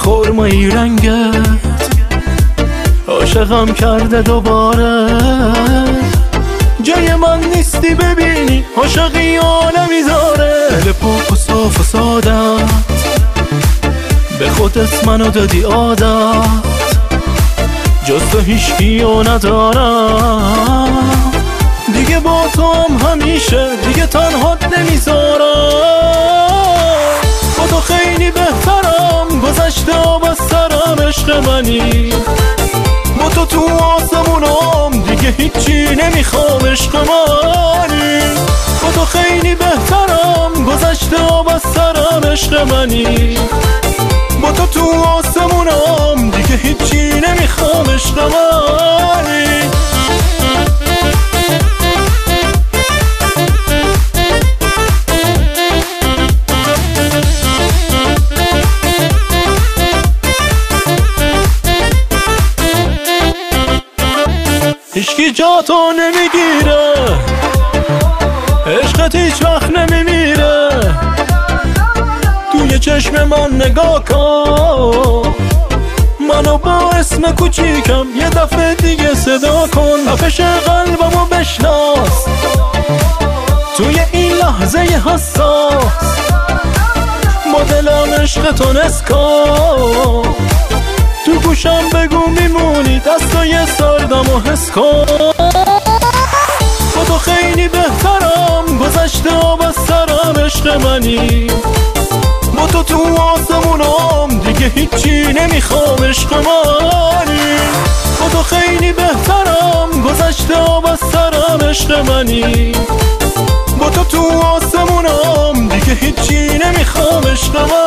خرمایی رنگت عاشقم کرده دوباره. جای من نیستی ببینی عاشقی عالمی داره. دل پاک و صاف و سادت به خودت منو دادی عادت، جز تو هیچکیو ندارم. دیگه با تو هم همیشه دیگه تنهات نمیذارم. با تو خیلی بهترم گذشته آب از سرم عشق منی. با تو تو آسمونم دیگه هیچی نمیخوام عشق منی. با تو خیلی بهترم گذشته آب از سرم عشق منی. با تو تو آسمونم دیگه هیچی نمیخوام عشق منی. هیچکی جا تو نمیگیره، عشقت هیچ وقت نمیمیره. توی چشم من نگاه کن، منو با اسم کوچیکم یه دفعه دیگه صدا کن. تپش قلبمو بشناس توی این لحظه حساس. با دلم عشقتو نسکن، تو گوشم بگو میمونی دستای سردمو حس کن. با تو خیلی بهترم گذشته آب از سرم عشق منی. با تو تو آسمونم دیگه هیچی نمیخوام عشق منی. با تو خیلی بهترم گذشته آب از سرم عشق منی. با تو تو آسمونم دیگه هیچی نمیخوام عشق منی.